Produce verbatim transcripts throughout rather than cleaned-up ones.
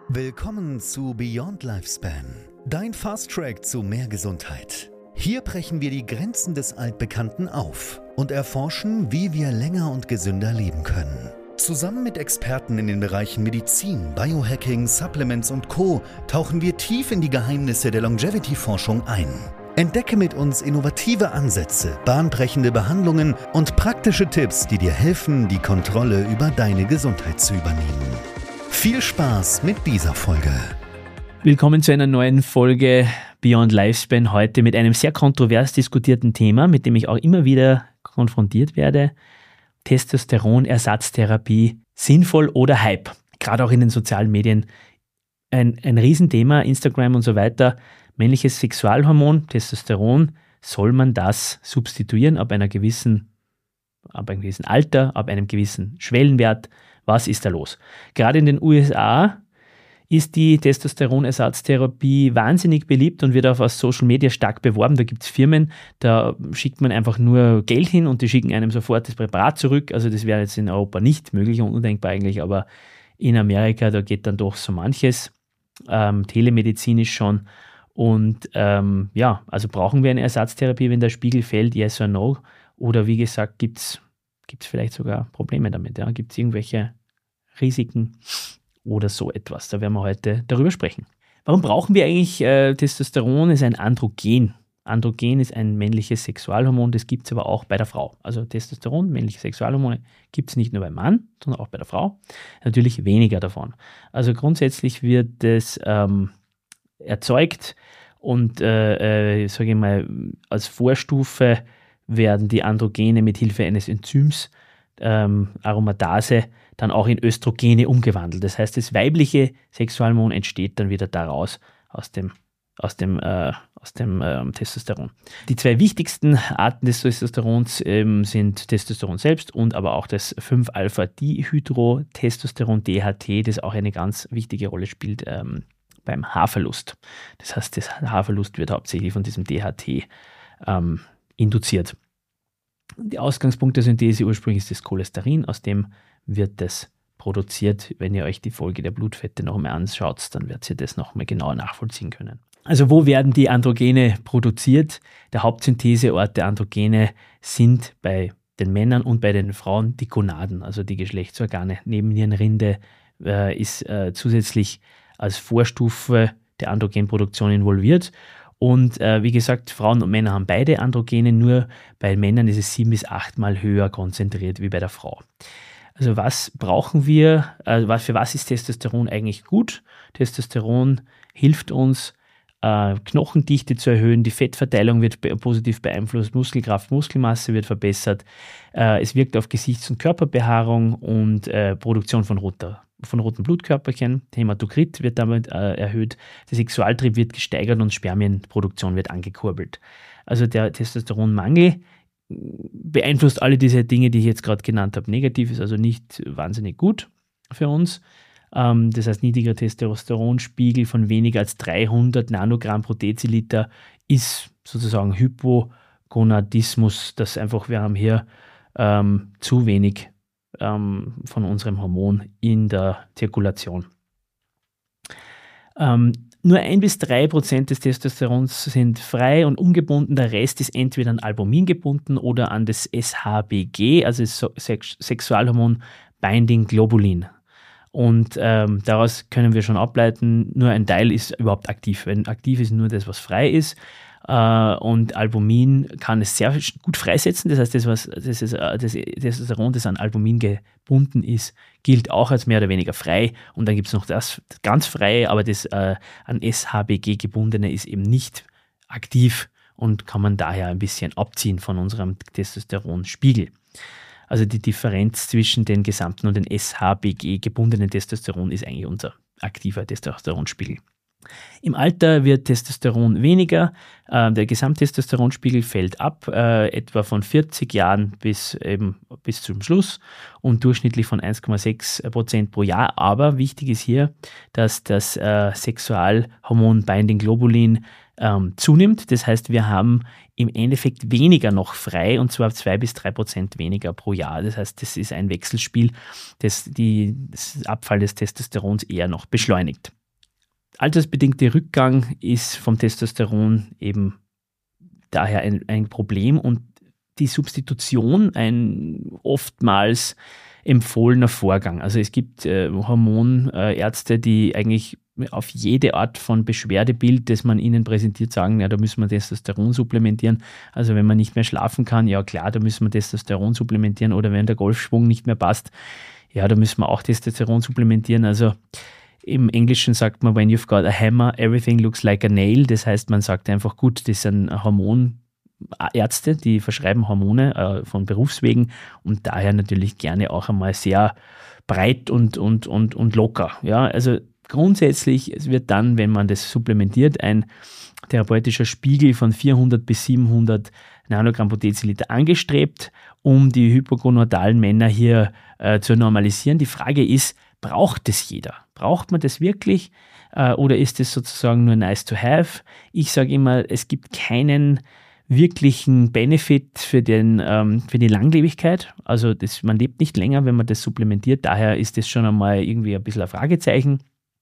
Willkommen zu Beyond Lifespan, dein Fast Track zu mehr Gesundheit. Hier brechen wir die Grenzen des Altbekannten auf und erforschen, wie wir länger und gesünder leben können. Zusammen mit Experten in den Bereichen Medizin, Biohacking, Supplements und Co. tauchen wir tief in die Geheimnisse der Longevity-Forschung ein. Entdecke mit uns innovative Ansätze, bahnbrechende Behandlungen und praktische Tipps, die dir helfen, die Kontrolle über deine Gesundheit zu übernehmen. Viel Spaß mit dieser Folge. Willkommen zu einer neuen Folge Beyond Lifespan, heute mit einem sehr kontrovers diskutierten Thema, mit dem ich auch immer wieder konfrontiert werde. Testosteronersatztherapie, sinnvoll oder Hype? Gerade auch in den sozialen Medien ein, ein Riesenthema, Instagram und so weiter. Männliches Sexualhormon, Testosteron, soll man das substituieren ab einer gewissen, ab einem gewissen Alter, ab einem gewissen Schwellenwert? Was ist da los? Gerade in den U S A ist die Testosteronersatztherapie wahnsinnig beliebt und wird auch auf Social Media stark beworben. Da gibt es Firmen, da schickt man einfach nur Geld hin und die schicken einem sofort das Präparat zurück. Also das wäre jetzt in Europa nicht möglich und undenkbar eigentlich, aber in Amerika, da geht dann doch so manches, ähm, telemedizinisch schon. Und ähm, ja, also brauchen wir eine Ersatztherapie, wenn der Spiegel fällt, yes or no? Oder wie gesagt, gibt es vielleicht sogar Probleme damit? Ja? Gibt es irgendwelche Risiken oder so etwas? Da werden wir heute darüber sprechen. Warum brauchen wir eigentlich äh, Testosteron? Ist ein Androgen. Androgen ist ein männliches Sexualhormon, das gibt es aber auch bei der Frau. Also Testosteron, männliche Sexualhormone, gibt es nicht nur beim Mann, sondern auch bei der Frau. Natürlich weniger davon. Also grundsätzlich wird es ähm, erzeugt und äh, äh, sage ich mal, als Vorstufe werden die Androgene mit Hilfe eines Enzyms, ähm, Aromatase, dann auch in Östrogene umgewandelt. Das heißt, das weibliche Sexualhormon entsteht dann wieder daraus, aus dem, aus dem, äh, aus dem ähm, Testosteron. Die zwei wichtigsten Arten des Testosterons ähm, sind Testosteron selbst und aber auch das fünf Alpha Dihydrotestosteron, D H T, das auch eine ganz wichtige Rolle spielt ähm, beim Haarverlust. Das heißt, das Haarverlust wird hauptsächlich von diesem D H T ähm, induziert. Der Ausgangspunkt der Synthese ursprünglich ist das Cholesterin, aus dem wird das produziert. Wenn ihr euch die Folge der Blutfette noch einmal anschaut, dann werdet ihr das noch mal genauer nachvollziehen können. Also wo werden die Androgene produziert? Der Hauptsyntheseort der Androgene sind bei den Männern und bei den Frauen die Gonaden, also die Geschlechtsorgane. Nebennierenrinde äh, ist äh, zusätzlich als Vorstufe der Androgenproduktion involviert. Und äh, wie gesagt, Frauen und Männer haben beide Androgene, nur bei Männern ist es sieben bis achtmal höher konzentriert wie bei der Frau. Also was brauchen wir, äh, was, für was ist Testosteron eigentlich gut? Testosteron hilft uns, äh, Knochendichte zu erhöhen, die Fettverteilung wird be- positiv beeinflusst, Muskelkraft, Muskelmasse wird verbessert, äh, es wirkt auf Gesichts- und Körperbehaarung und äh, Produktion von roter von roten Blutkörperchen, Hämatokrit wird damit äh, erhöht, der Sexualtrieb wird gesteigert und Spermienproduktion wird angekurbelt. Also der Testosteronmangel beeinflusst alle diese Dinge, die ich jetzt gerade genannt habe. Negativ ist also nicht wahnsinnig gut für uns. Ähm, das heißt, niedriger Testosteronspiegel von weniger als dreihundert Nanogramm pro Deziliter ist sozusagen Hypogonadismus, dass einfach wir haben hier ähm, zu wenig von unserem Hormon in der Zirkulation. Ähm, nur ein bis drei Prozent des Testosterons sind frei und ungebunden. Der Rest ist entweder an Albumin gebunden oder an das S H B G, also das Sex- Sexualhormon Binding Globulin. Und ähm, daraus können wir schon ableiten, nur ein Teil ist überhaupt aktiv. Wenn aktiv ist nur das, was frei ist. Uh, und Albumin kann es sehr gut freisetzen. Das heißt, das, was, das, ist, das Testosteron, das an Albumin gebunden ist, gilt auch als mehr oder weniger frei. Und dann gibt es noch das ganz freie, aber das uh, an S H B G gebundene ist eben nicht aktiv und kann man daher ein bisschen abziehen von unserem Testosteronspiegel. Also die Differenz zwischen den gesamten und den S H B G gebundenen Testosteron ist eigentlich unser aktiver Testosteronspiegel. Im Alter wird Testosteron weniger, äh, der Gesamttestosteronspiegel fällt ab, äh, etwa von vierzig Jahren bis, eben, bis zum Schluss und durchschnittlich von eins Komma sechs Prozent pro Jahr. Aber wichtig ist hier, dass das äh, Sexualhormon Binding Globulin ähm, zunimmt. Das heißt, wir haben im Endeffekt weniger noch frei, und zwar zwei bis drei Prozent weniger pro Jahr. Das heißt, das ist ein Wechselspiel, das die das Abfall des Testosterons eher noch beschleunigt. Altersbedingter Rückgang ist vom Testosteron eben daher ein, ein Problem und die Substitution ein oftmals empfohlener Vorgang. Also es gibt äh, Hormonärzte, die eigentlich auf jede Art von Beschwerdebild, das man ihnen präsentiert, sagen, ja, da müssen wir Testosteron supplementieren. Also wenn man nicht mehr schlafen kann, ja klar, da müssen wir Testosteron supplementieren, oder wenn der Golfschwung nicht mehr passt, ja, da müssen wir auch Testosteron supplementieren. Also im Englischen sagt man, when you've got a hammer, everything looks like a nail. Das heißt, man sagt einfach, gut, das sind Hormonärzte, die verschreiben Hormone äh, von Berufswegen und daher natürlich gerne auch einmal sehr breit und, und, und, und locker. Ja, also grundsätzlich, es wird dann, wenn man das supplementiert, ein therapeutischer Spiegel von vierhundert bis siebenhundert Nanogramm pro Deziliter angestrebt, um die hypogonadalen Männer hier äh, zu normalisieren. Die Frage ist, braucht es jeder? Braucht man das wirklich äh, oder ist es sozusagen nur nice to have? Ich sage immer, es gibt keinen wirklichen Benefit für, den, ähm, für die Langlebigkeit. Also das, man lebt nicht länger, wenn man das supplementiert. Daher ist das schon einmal irgendwie ein bisschen ein Fragezeichen.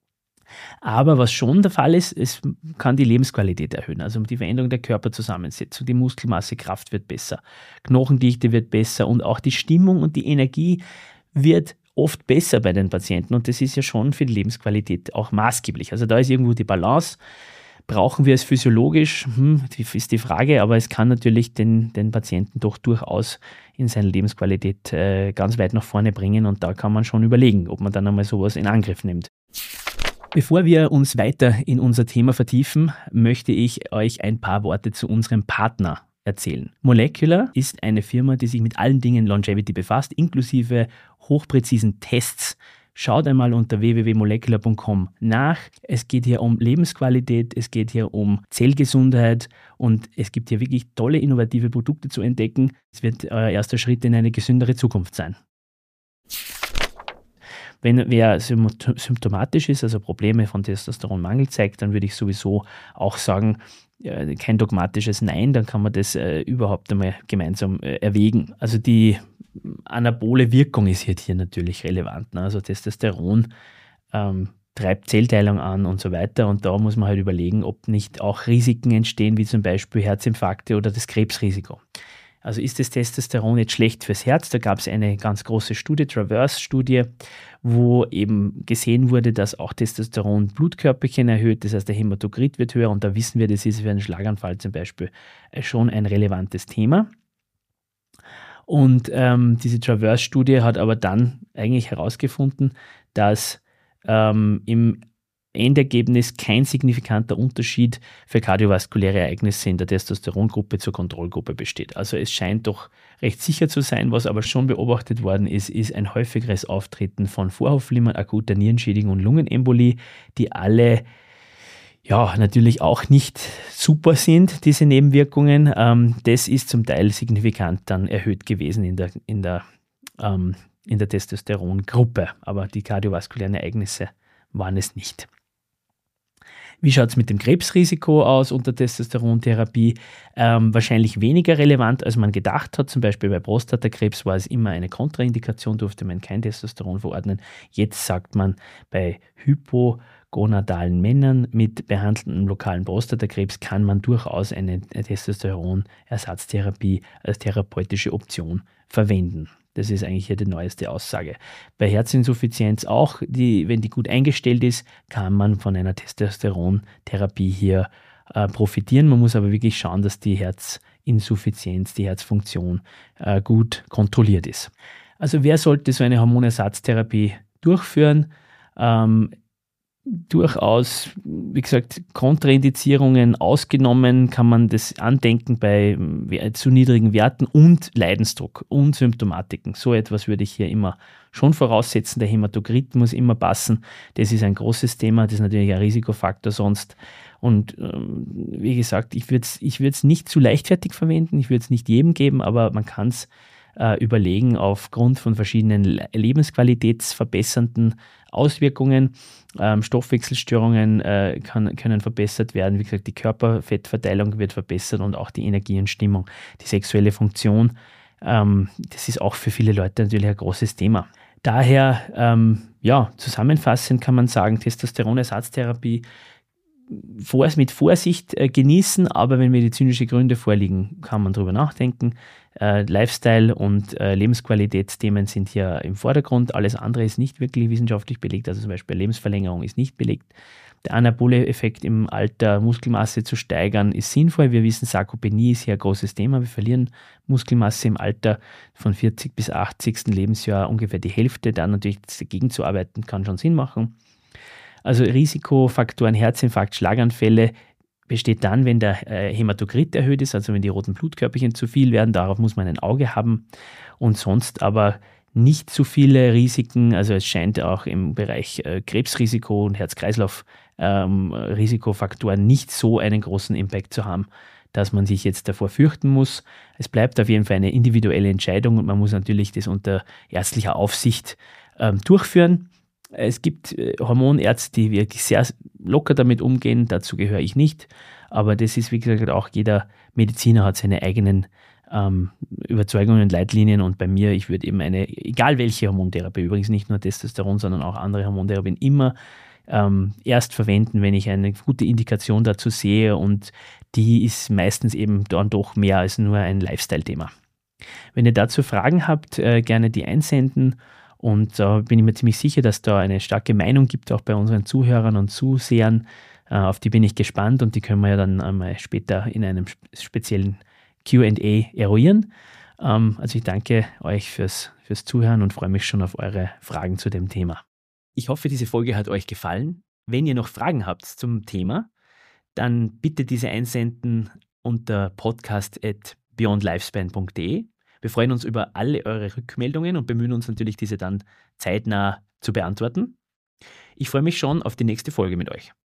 Aber was schon der Fall ist, es kann die Lebensqualität erhöhen. Also die Veränderung der Körperzusammensetzung, die Muskelmasse, Kraft wird besser, Knochendichte wird besser und auch die Stimmung und die Energie wird oft besser bei den Patienten und das ist ja schon für die Lebensqualität auch maßgeblich. Also da ist irgendwo die Balance. Brauchen wir es physiologisch? Hm, ist die Frage, aber es kann natürlich den, den Patienten doch durchaus in seiner Lebensqualität äh, ganz weit nach vorne bringen und da kann man schon überlegen, ob man dann einmal sowas in Angriff nimmt. Bevor wir uns weiter in unser Thema vertiefen, möchte ich euch ein paar Worte zu unserem Partner erzählen. Molecular ist eine Firma, die sich mit allen Dingen Longevity befasst, inklusive hochpräzisen Tests. Schaut einmal unter w w w punkt molecular punkt com nach. Es geht hier um Lebensqualität, es geht hier um Zellgesundheit und es gibt hier wirklich tolle, innovative Produkte zu entdecken. Es wird euer erster Schritt in eine gesündere Zukunft sein. Wenn wer symptomatisch ist, also Probleme von Testosteronmangel zeigt, dann würde ich sowieso auch sagen, kein dogmatisches Nein, dann kann man das äh, überhaupt einmal gemeinsam äh, erwägen. Also die anabole Wirkung ist hier, hier natürlich relevant. Ne? Also Testosteron ähm, treibt Zellteilung an und so weiter und da muss man halt überlegen, ob nicht auch Risiken entstehen, wie zum Beispiel Herzinfarkte oder das Krebsrisiko. Also ist das Testosteron jetzt schlecht fürs Herz? Da gab es eine ganz große Studie, Traverse-Studie, wo eben gesehen wurde, dass auch Testosteron Blutkörperchen erhöht, das heißt der Hämatokrit wird höher und da wissen wir, das ist für einen Schlaganfall zum Beispiel schon ein relevantes Thema. Und ähm, diese Traverse-Studie hat aber dann eigentlich herausgefunden, dass ähm, im Endergebnis kein signifikanter Unterschied für kardiovaskuläre Ereignisse in der Testosterongruppe zur Kontrollgruppe besteht. Also es scheint doch recht sicher zu sein. Was aber schon beobachtet worden ist, ist ein häufigeres Auftreten von Vorhofflimmern, akuter Nierenschädigung und Lungenembolie, die alle ja natürlich auch nicht super sind, diese Nebenwirkungen. Ähm, das ist zum Teil signifikant dann erhöht gewesen in der, in der, ähm, in der Testosterongruppe, aber die kardiovaskulären Ereignisse waren es nicht. Wie schaut es mit dem Krebsrisiko aus unter Testosterontherapie? Ähm, wahrscheinlich weniger relevant, als man gedacht hat. Zum Beispiel bei Prostatakrebs war es immer eine Kontraindikation, durfte man kein Testosteron verordnen. Jetzt sagt man, bei hypogonadalen Männern mit behandeltem lokalen Prostatakrebs kann man durchaus eine Testosteronersatztherapie als therapeutische Option verwenden. Das ist eigentlich hier die neueste Aussage. Bei Herzinsuffizienz auch, die, wenn die gut eingestellt ist, kann man von einer Testosterontherapie hier äh, profitieren. Man muss aber wirklich schauen, dass die Herzinsuffizienz, die Herzfunktion äh, gut kontrolliert ist. Also wer sollte so eine Hormonersatztherapie durchführen? Ähm, durchaus, wie gesagt, Kontraindizierungen ausgenommen, kann man das andenken bei zu niedrigen Werten und Leidensdruck und Symptomatiken. So etwas würde ich hier immer schon voraussetzen. Der Hämatokrit muss immer passen. Das ist ein großes Thema, das ist natürlich ein Risikofaktor sonst. Und ähm, wie gesagt, ich würde es ich würd's nicht zu leichtfertig verwenden, ich würde es nicht jedem geben, aber man kann es äh, überlegen aufgrund von verschiedenen lebensqualitätsverbessernden Auswirkungen. Ähm, Stoffwechselstörungen äh, kann, können verbessert werden. Wie gesagt, die Körperfettverteilung wird verbessert und auch die Energie und Stimmung, die sexuelle Funktion. Ähm, das ist auch für viele Leute natürlich ein großes Thema. Daher, ähm, ja, zusammenfassend kann man sagen, Testosteronersatztherapie vor, mit Vorsicht äh, genießen, aber wenn medizinische Gründe vorliegen, kann man darüber nachdenken. Äh, Lifestyle und äh, Lebensqualitätsthemen sind hier im Vordergrund. Alles andere ist nicht wirklich wissenschaftlich belegt, also zum Beispiel Lebensverlängerung ist nicht belegt. Der Anabole-Effekt im Alter, Muskelmasse zu steigern, ist sinnvoll. Wir wissen, Sarkopenie ist hier ein großes Thema. Wir verlieren Muskelmasse im Alter von vierzig bis achtzigsten Lebensjahr ungefähr die Hälfte. Dann natürlich dagegen zu arbeiten, kann schon Sinn machen. Also Risikofaktoren, Herzinfarkt, Schlaganfälle besteht dann, wenn der äh, Hämatokrit erhöht ist, also wenn die roten Blutkörperchen zu viel werden. Darauf muss man ein Auge haben. Und sonst aber nicht zu viele Risiken. Also es scheint auch im Bereich äh, Krebsrisiko und Herz-Kreislauf-Risikofaktoren ähm, nicht so einen großen Impact zu haben, dass man sich jetzt davor fürchten muss. Es bleibt auf jeden Fall eine individuelle Entscheidung und man muss natürlich das unter ärztlicher Aufsicht ähm, durchführen. Es gibt äh, Hormonärzte, die wirklich sehr locker damit umgehen, dazu gehöre ich nicht, aber das ist, wie gesagt, auch jeder Mediziner hat seine eigenen ähm, Überzeugungen und Leitlinien und bei mir, ich würde eben eine, egal welche Hormontherapie, übrigens nicht nur Testosteron, sondern auch andere Hormontherapien, immer ähm, erst verwenden, wenn ich eine gute Indikation dazu sehe und die ist meistens eben dann doch mehr als nur ein Lifestyle-Thema. Wenn ihr dazu Fragen habt, äh, gerne die einsenden. Und da äh, bin ich mir ziemlich sicher, dass da eine starke Meinung gibt, auch bei unseren Zuhörern und Zusehern. Äh, auf die bin ich gespannt und die können wir ja dann einmal später in einem speziellen Q and A eruieren. Ähm, also ich danke euch fürs, fürs Zuhören und freue mich schon auf eure Fragen zu dem Thema. Ich hoffe, diese Folge hat euch gefallen. Wenn ihr noch Fragen habt zum Thema, dann bitte diese einsenden unter podcast at beyond lifespan punkt de. Wir freuen uns über alle eure Rückmeldungen und bemühen uns natürlich, diese dann zeitnah zu beantworten. Ich freue mich schon auf die nächste Folge mit euch.